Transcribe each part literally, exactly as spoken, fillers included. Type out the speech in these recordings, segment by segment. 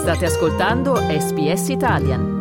State ascoltando S B S Italian.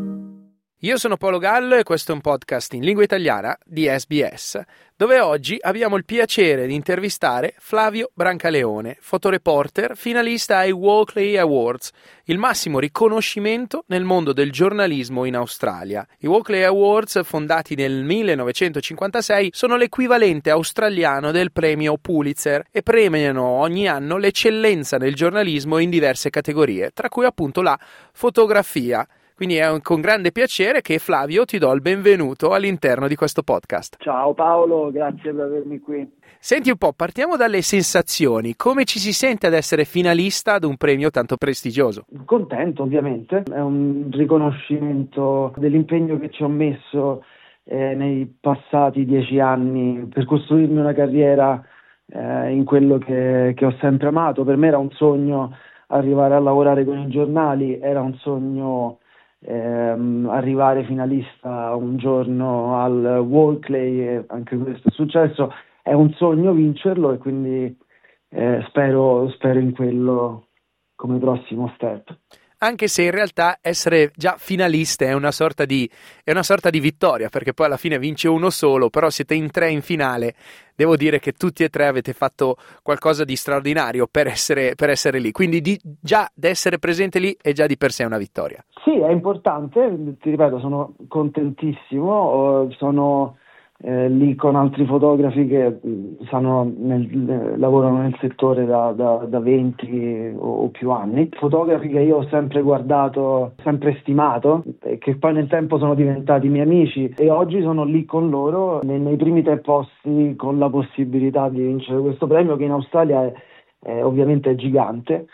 Io sono Paolo Gallo e questo è un podcast in lingua italiana di S B S, dove oggi abbiamo il piacere di intervistare Flavio Brancaleone, fotoreporter finalista ai Walkley Awards, il massimo riconoscimento nel mondo del giornalismo in Australia. I Walkley Awards, fondati nel millenovecentocinquantasei, sono l'equivalente australiano del premio Pulitzer e premiano ogni anno l'eccellenza nel giornalismo in diverse categorie, tra cui appunto la fotografia. Quindi è con grande piacere che, Flavio, ti do il benvenuto all'interno di questo podcast. Ciao Paolo, grazie per avermi qui. Senti un po', partiamo dalle sensazioni. Come ci si sente ad essere finalista ad un premio tanto prestigioso? Contento, ovviamente. È un riconoscimento dell'impegno che ci ho messo eh, nei passati dieci anni per costruirmi una carriera eh, in quello che, che ho sempre amato. Per me era un sogno arrivare a lavorare con i giornali, era un sogno Ehm, arrivare finalista un giorno al Walkley, e anche questo è successo. È un sogno vincerlo e quindi eh, spero, spero in quello come prossimo step. Anche se in realtà essere già finalista è una sorta di è una sorta di vittoria, perché poi alla fine vince uno solo, però siete in tre in finale. Devo dire che tutti e tre avete fatto qualcosa di straordinario per essere per essere lì, quindi di, già da essere presente lì è già di per sé una vittoria. Sì, è importante, ti ripeto, sono contentissimo, sono Eh, lì con altri fotografi che sanno nel, eh, lavorano nel settore da, da, da venti o, o più anni, fotografi che io ho sempre guardato, sempre stimato e che poi nel tempo sono diventati miei amici e oggi sono lì con loro nei, nei primi tre posti con la possibilità di vincere questo premio che in Australia è, è ovviamente è gigante.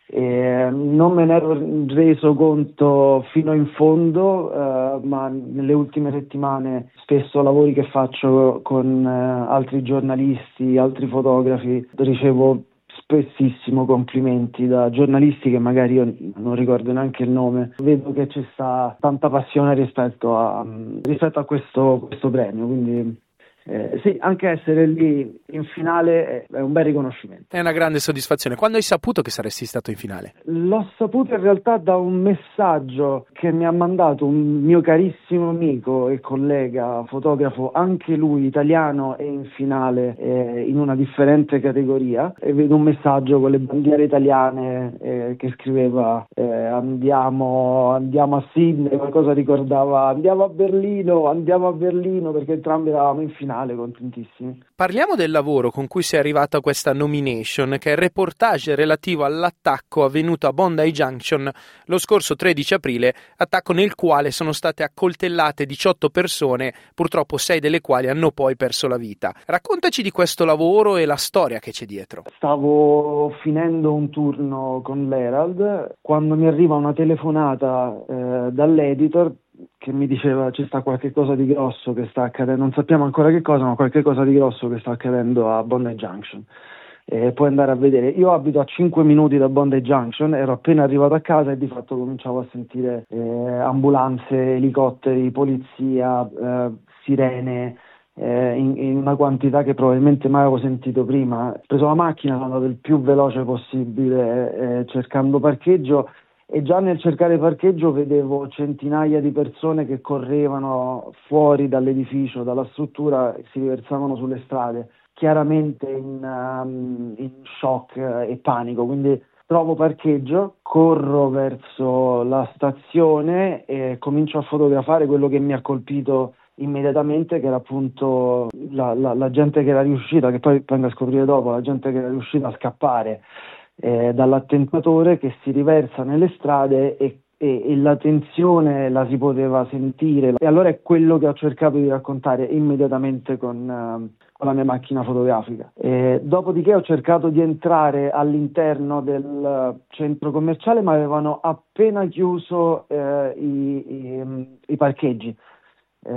E non me ne ero reso conto fino in fondo, eh, ma nelle ultime settimane spesso lavori che faccio con eh, altri giornalisti, altri fotografi, ricevo spessissimo complimenti da giornalisti che magari io non ricordo neanche il nome. Vedo che ci sta tanta passione rispetto a, rispetto a questo, questo premio, quindi Eh, sì, anche essere lì in finale è un bel riconoscimento. È una grande soddisfazione. Quando hai saputo che saresti stato in finale? L'ho saputo in realtà da un messaggio che mi ha mandato un mio carissimo amico e collega fotografo, anche lui italiano e in finale eh, in una differente categoria, e vedo un messaggio con le bandiere italiane eh, che scriveva eh, andiamo, andiamo a Sydney, qualcosa ricordava andiamo a Berlino, andiamo a Berlino, perché entrambi eravamo in finale. Contentissimi. Parliamo del lavoro con cui sei arrivato a questa nomination, che è il reportage relativo all'attacco avvenuto a Bondi Junction lo scorso tredici aprile, attacco nel quale sono state accoltellate diciotto persone, purtroppo sei delle quali hanno poi perso la vita. Raccontaci di questo lavoro e la storia che c'è dietro. Stavo finendo un turno con l'Herald quando mi arriva una telefonata eh, dall'editor che mi diceva ci sta qualche cosa di grosso che sta accadendo, non sappiamo ancora che cosa, ma qualche cosa di grosso che sta accadendo a Bondi Junction. Eh, puoi andare a vedere. Io abito a cinque minuti da Bondi Junction, ero appena arrivato a casa e di fatto cominciavo a sentire eh, ambulanze, elicotteri, polizia, eh, sirene, eh, in, in una quantità che probabilmente mai avevo sentito prima. Ho preso la macchina, sono andato il più veloce possibile eh, cercando parcheggio. E già nel cercare parcheggio vedevo centinaia di persone che correvano fuori dall'edificio, dalla struttura, e si riversavano sulle strade, chiaramente in, um, in shock e panico. Quindi trovo parcheggio, corro verso la stazione e comincio a fotografare quello che mi ha colpito immediatamente, che era appunto la, la, la gente che era riuscita, che poi vengo a scoprire dopo, la gente che era riuscita a scappare Eh, dall'attentatore, che si riversa nelle strade e, e, e la tensione la si poteva sentire, e allora è quello che ho cercato di raccontare immediatamente con, uh, con la mia macchina fotografica. E dopodiché ho cercato di entrare all'interno del centro commerciale, ma avevano appena chiuso eh, i, i, i parcheggi. Eh,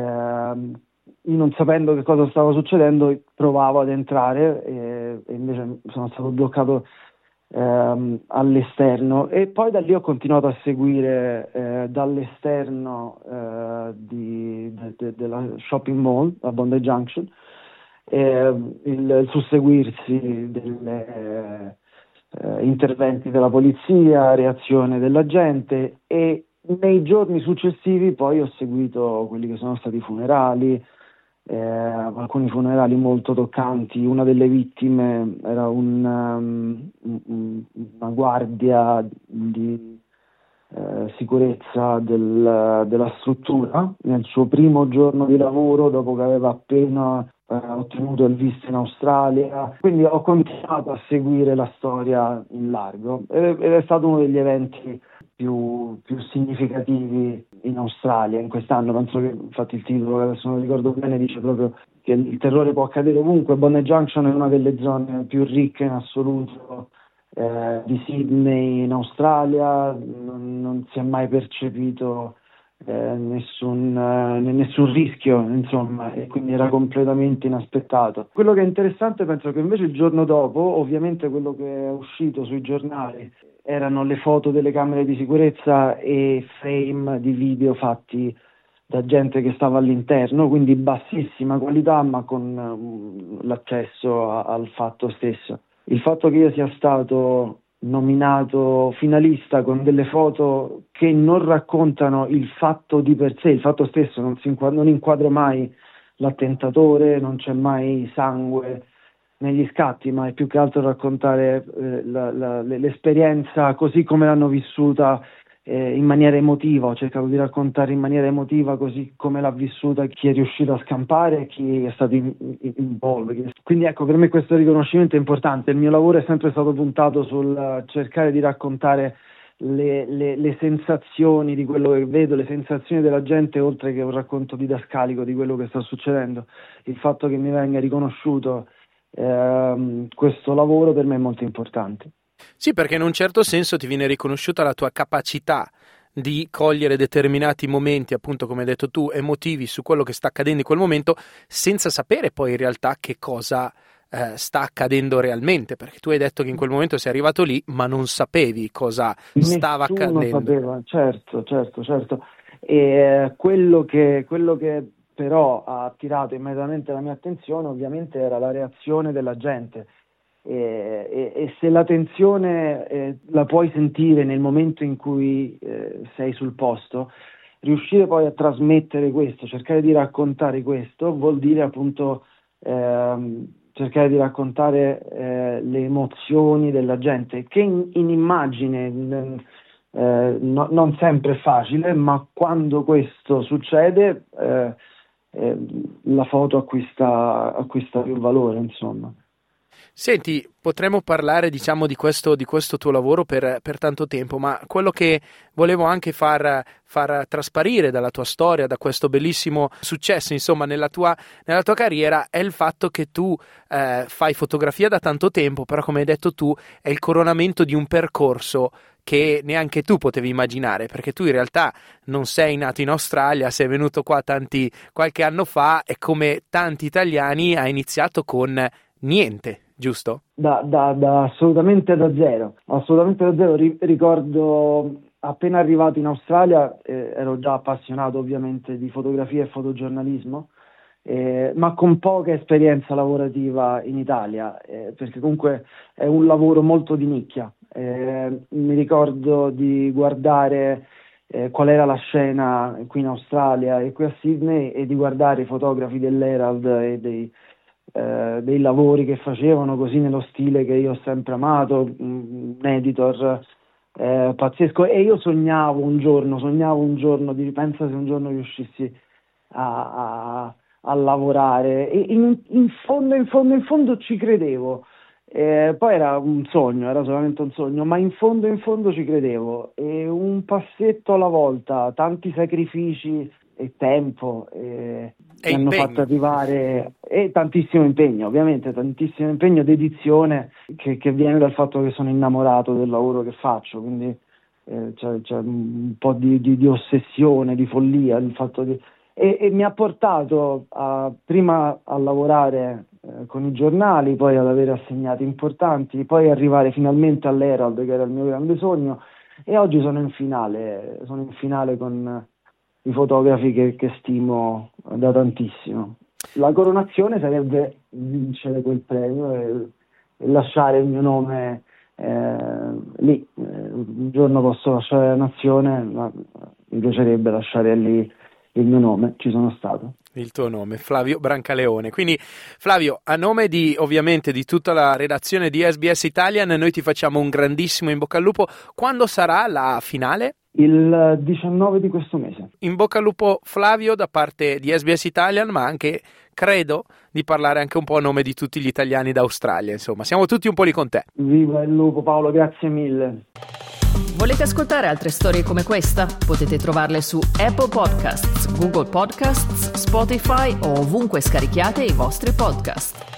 io, non sapendo che cosa stava succedendo, provavo ad entrare e, e invece sono stato bloccato Ehm, all'esterno, e poi da lì ho continuato a seguire eh, dall'esterno eh, di, de, de, della shopping mall a Bondi Junction eh, il, il susseguirsi delle, eh, interventi della polizia, reazione della gente, e nei giorni successivi poi ho seguito quelli che sono stati i funerali, eh, alcuni funerali molto toccanti. Una delle vittime era un, um, una guardia di eh, sicurezza del, della struttura nel suo primo giorno di lavoro, dopo che aveva appena eh, ottenuto il visto in Australia. Quindi ho continuato a seguire la storia in largo ed è stato uno degli eventi più, più significativi in Australia in quest'anno. Penso che, infatti, il titolo, che adesso non ricordo bene, dice proprio che il terrore può accadere ovunque. Bondi Junction è una delle zone più ricche in assoluto eh, di Sydney in Australia. Non, non si è mai percepito eh, nessun, eh, nessun rischio, insomma, e quindi era completamente inaspettato. Quello che è interessante, penso che invece il giorno dopo, ovviamente quello che è uscito sui giornali erano le foto delle camere di sicurezza e frame di video fatti da gente che stava all'interno, quindi bassissima qualità, ma con um, l'accesso a, al fatto stesso. Il fatto che io sia stato nominato finalista con delle foto che non raccontano il fatto di per sé, il fatto stesso, non, si inquadra, non inquadro mai l'attentatore, non c'è mai sangue negli scatti, ma è più che altro raccontare eh, la, la, l'esperienza così come l'hanno vissuta eh, in maniera emotiva. Ho cercato di raccontare in maniera emotiva così come l'ha vissuta chi è riuscito a scampare e chi è stato in, in, involto. Quindi ecco, per me questo riconoscimento è importante. Il mio lavoro è sempre stato puntato sul cercare di raccontare le, le, le sensazioni di quello che vedo, le sensazioni della gente, oltre che un racconto didascalico di quello che sta succedendo. Il fatto che mi venga riconosciuto Uh, questo lavoro per me è molto importante. Sì, perché in un certo senso ti viene riconosciuta la tua capacità di cogliere determinati momenti, appunto come hai detto tu, emotivi su quello che sta accadendo in quel momento, senza sapere poi in realtà che cosa eh, sta accadendo realmente, perché tu hai detto che in quel momento sei arrivato lì ma non sapevi cosa stava Nessuno accadendo. Sapeva, certo, certo, certo. E quello che, quello che però ha attirato immediatamente la mia attenzione ovviamente era la reazione della gente, e, e, e se la tensione eh, la puoi sentire nel momento in cui eh, sei sul posto, riuscire poi a trasmettere questo, cercare di raccontare questo, vuol dire appunto ehm, cercare di raccontare eh, le emozioni della gente, che in, in immagine in, eh, no, non sempre è facile, ma quando questo succede eh, Eh, la foto acquista, acquista più valore, insomma. Senti, potremmo parlare, diciamo, di questo, di questo tuo lavoro per, per tanto tempo, ma quello che volevo anche far, far trasparire dalla tua storia, da questo bellissimo successo, insomma, nella tua, nella tua carriera, è il fatto che tu eh, fai fotografia da tanto tempo, però come hai detto tu è il coronamento di un percorso che neanche tu potevi immaginare, perché tu in realtà non sei nato in Australia, sei venuto qua tanti qualche anno fa e come tanti italiani hai iniziato con niente, giusto? Da, da, da assolutamente da zero, assolutamente da zero. Ri- ricordo appena arrivato in Australia, eh, ero già appassionato ovviamente di fotografia e fotogiornalismo, eh, ma con poca esperienza lavorativa in Italia, eh, perché comunque è un lavoro molto di nicchia. Eh, mi ricordo di guardare eh, qual era la scena qui in Australia e qui a Sydney e di guardare i fotografi dell'Herald e dei, eh, dei lavori che facevano così nello stile che io ho sempre amato, un editor eh, pazzesco, e io sognavo un giorno, sognavo un giorno di pensa se un giorno riuscissi a, a, a lavorare, e in, in fondo, in fondo, in fondo ci credevo. Eh, poi era un sogno, era solamente un sogno, ma in fondo in fondo ci credevo, e un passetto alla volta, tanti sacrifici e tempo eh, e mi hanno fatto arrivare, e tantissimo impegno, ovviamente, tantissimo impegno, dedizione che, che viene dal fatto che sono innamorato del lavoro che faccio, quindi eh, c'è, c'è un po' di, di, di ossessione, di follia, il fatto di... e, e mi ha portato a, prima a lavorare Eh, con i giornali, poi ad avere assegnati importanti, poi arrivare finalmente all'Herald, che era il mio grande sogno, e oggi sono in finale, sono in finale con i fotografi che, che stimo da tantissimo. La coronazione sarebbe vincere quel premio e, e lasciare il mio nome eh, lì eh, un giorno posso lasciare la nazione, ma mi piacerebbe lasciare lì il mio nome, ci sono stato. Il tuo nome, Flavio Brancaleone. Quindi Flavio, a nome di ovviamente di tutta la redazione di S B S Italian, noi ti facciamo un grandissimo in bocca al lupo. Quando sarà la finale? Il diciannove di questo mese. In bocca al lupo Flavio da parte di S B S Italian, ma anche credo di parlare anche un po' a nome di tutti gli italiani d'Australia, insomma siamo tutti un po' lì con te. Viva il lupo Paolo, grazie mille. Volete ascoltare altre storie come questa? Potete trovarle su Apple Podcasts, Google Podcasts, Spotify o ovunque scarichiate i vostri podcast.